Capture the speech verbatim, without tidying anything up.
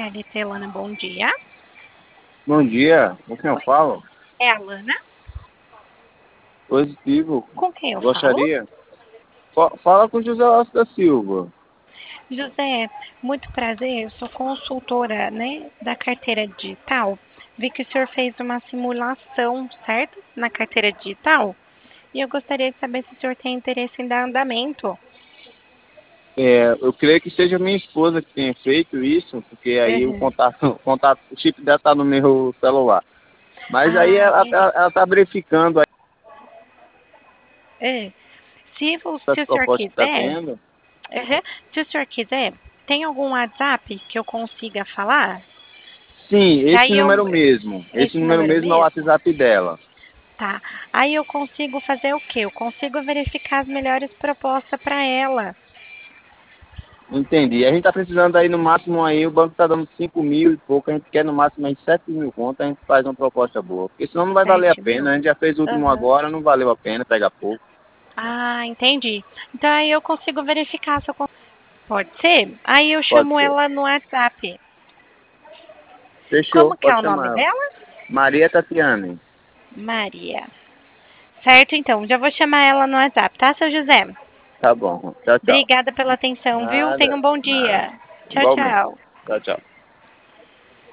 C L T, Lana, bom dia. Bom dia, com quem eu Oi. falo? É a Lana? Positivo. Com quem eu falo? Gostaria? Fa- Fala com José Alves da Silva. José, muito prazer, eu sou consultora, né, da carteira digital. Vi que o senhor fez uma simulação, certo? Na carteira digital. E eu gostaria de saber se o senhor tem interesse em dar andamento. É, eu creio que seja minha esposa que tenha feito isso, porque aí o Uhum. contato, o contato, o chip dela está no meu celular. Mas aí Ah, ela, entendi. ela, ela tá verificando aí É. Se, o- se as o senhor propostas que está quiser, tendo. uhum. Se o senhor quiser, tem algum WhatsApp que eu consiga falar? Sim, Que esse aí eu, número mesmo. Esse esse número número mesmo é o mesmo? WhatsApp dela. Tá. Aí eu consigo fazer o quê? Eu consigo verificar as melhores propostas para ela. Entendi. A gente está precisando aí no máximo aí, o banco está dando cinco mil e pouco, a gente quer no máximo aí sete mil contas, a gente faz uma proposta boa. Porque senão não vai valer a Sete pena. mil? A gente já fez o último Aham. agora, não valeu a pena, pega pouco. Ah, entendi. Então aí eu consigo verificar se eu con- pode ser? Aí eu Pode chamo ser. ela no WhatsApp. Fechou, Como que é pode o nome chamar ela. dela? Maria Tatiane. Maria. Certo, então. Já vou chamar ela no WhatsApp, tá, seu José? Tá bom. Tchau, tchau. Obrigada pela atenção, viu? Tenha Nada, um bom nada. dia. Tchau, Igualmente. tchau. Tchau, tchau.